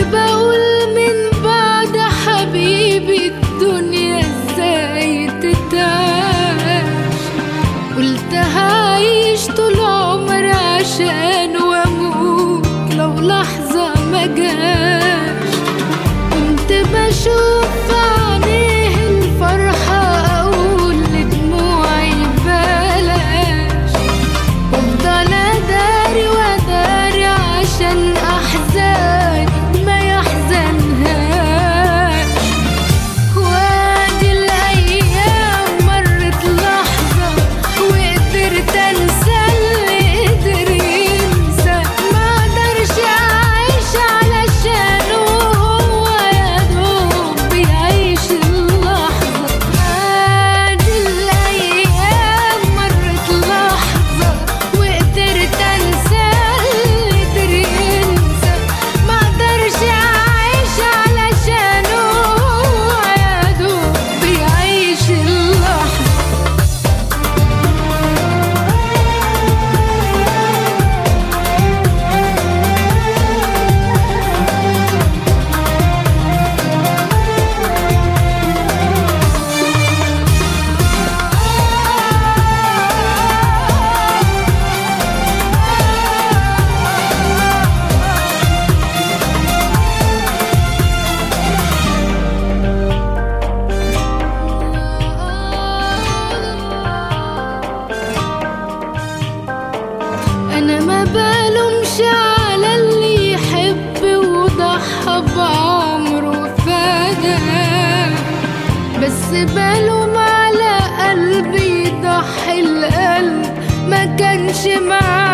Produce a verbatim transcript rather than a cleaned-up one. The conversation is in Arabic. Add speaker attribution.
Speaker 1: بقول من بعد حبيبي الدنيا ازاي تتعاش، قلت هعيش طول عمري عشان واموت لو لحظة ما جاش. كنت بشوف في عينيه الفرحة اقول لدموعي بلاش، وافضل اداري واداري عشان احزاني ما يحزنهاش. وادي الايام مرت لحظة وقدرت انسى اللي قدر ينسى، ما قدرش اعيش علشانه وهو يا دوب بيعيش اللحظة. وادي الايام مرت لحظة وقدرت انسى اللي قدر ينسى، ما قدرش اعيش علشانه وهو يا دوب بيعيش اللحظة. أنا ما بلومش على اللي يحب وضحى بعمره وفدا، بس بلوم على قلبي يضحي القلب ما كانش معاه.